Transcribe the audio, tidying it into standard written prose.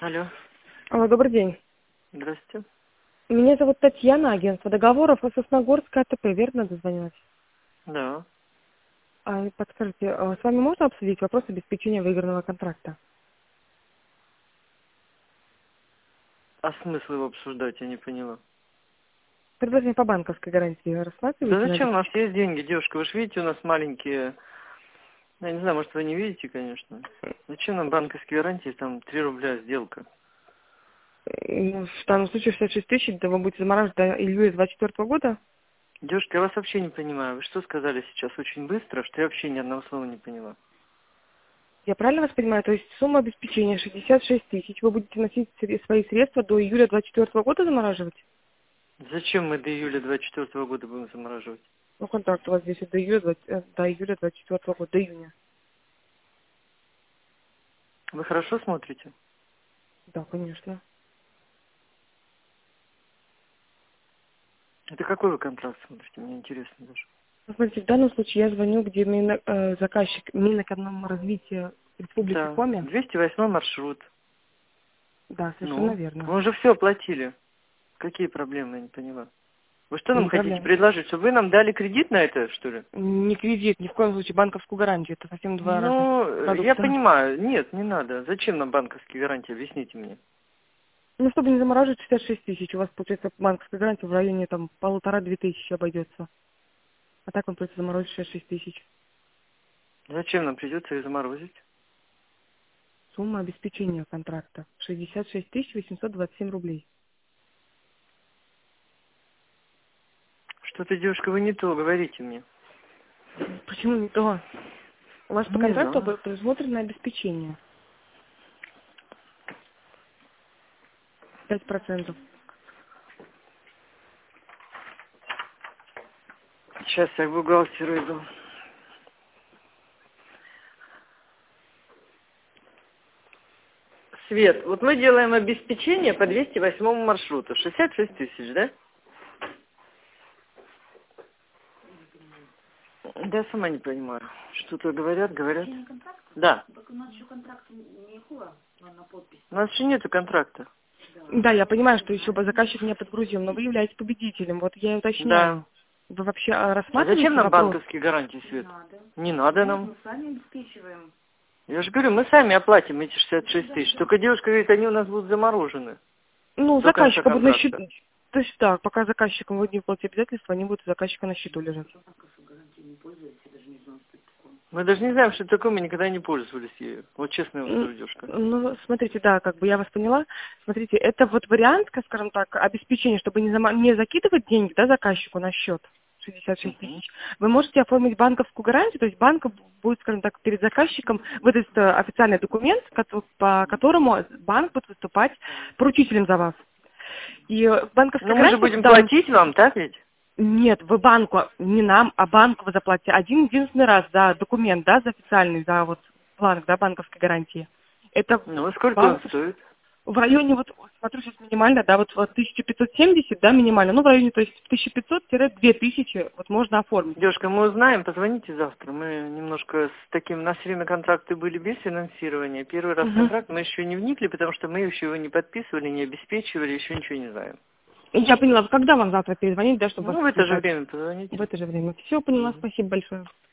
Алло, Алло, добрый день. здрасте. Меня зовут Татьяна, агентство договоров Сосногорская АТП, верно дозвонилась? Да. Подскажите, с вами можно обсудить вопрос обеспечения выигранного контракта? А смысл его обсуждать, я не поняла. Предложение по банковской гарантии Да рассматриваете на зачем? У нас обеспечение? есть деньги, девушка. Вы же видите, у нас маленькие... Я не знаю, может, вы не видите, конечно. Зачем нам банковские гарантии, там 3 рубля сделка? В данном случае 66 тысяч, да вы будете замораживать до июля 2024 года? Девушка, я вас вообще не понимаю. Вы что сказали сейчас очень быстро, что я вообще ни одного слова не поняла? Я правильно вас понимаю? То есть сумма обеспечения 66 тысяч, вы будете носить свои средства до июля 2024 года замораживать? Зачем мы до июля 24 года будем замораживать? Ну, контракт у вас здесь до июля, до июля 2024 года, до июня. Вы хорошо смотрите? Да, конечно. Это какой вы контракт смотрите? Мне интересно даже. Ну, смотрите, в данном случае я звоню, где заказчик Минэкономразвития Республики Да, Коми. 208 маршрут. Да, совершенно Ну, верно. мы уже все оплатили. Какие проблемы, я не поняла. Вы что нам Не хотите проблема. предложить? Чтобы вы нам дали кредит на это, что ли? Не кредит, ни в коем случае банковскую гарантию. Это совсем два разных Ну, я продукта. понимаю. Нет, не надо. Зачем нам банковские гарантии? Объясните мне. Ну, чтобы не замораживать 66 тысяч, у вас, получается, банковская гарантия в районе там 1,5–2 тысячи обойдется. А так вам придется заморозить 66 тысяч. Зачем нам придется их заморозить? Сумма обеспечения контракта 66 827 рублей. Что-то, девушка, вы не то говорите мне. Почему не то? У вас по Не контракту знаю. предусмотрено обеспечение 5%. Сейчас я к бухгалтеру иду. Свет, вот мы делаем обеспечение по 208 маршруту. 66 тысяч, да? Да, я сама не понимаю. Что-то говорят. Да. У нас еще нету контракта. Да, я понимаю, что еще бы заказчик не подгрузил, но вы являетесь победителем. Вот я и Да. уточняю. Вы вообще А зачем рассматриваете нам вопрос? банковские гарантии, Свет? Не надо нам. Я же говорю, мы сами оплатим эти 66 тысяч. Только девушка говорит, они у нас будут заморожены Ну, до конца заказчика будут на счету. контракта. То есть да, пока заказчикам вы не выплатите обязательства, они будут у заказчика на счету лежать. Мы даже не знаем, что это такое, мы никогда не пользовались ею. Вот честно я вам скажу, девушка. Ну, смотрите, да, как бы я вас поняла. Смотрите, это вот вариант, скажем так, обеспечения, чтобы не закидывать деньги, да, заказчику на счет 66 Мгм. тысяч. Вы можете оформить банковскую гарантию, то есть банк будет, скажем так, перед заказчиком выдаст официальный документ, по которому банк будет выступать поручителем за вас. И банковская Но мы же гарантия в будем данном... платить вам, так ведь? Нет, вы банку, не нам, а банку вы заплатите один-единственный раз за документ, да, за официальный, за вот бланк, да, банковской гарантии. Это Ну, а сколько он банк стоит? в районе, вот, смотрю сейчас минимально, да, вот 1570, да, минимально, ну, в районе, то есть 1500–2000, вот можно оформить. Девушка, мы узнаем, позвоните завтра. Мы немножко с таким, у нас все время контракты были без финансирования. Первый раз Мгм. контракт мы еще не вникли, потому что мы еще его не подписывали, не обеспечивали, еще ничего не знаем. Я поняла, когда вам завтра перезвонить, да, чтобы вас Ну, в это же отвлекать? время позвоните. В это же время. Все, поняла, Мгм. спасибо большое.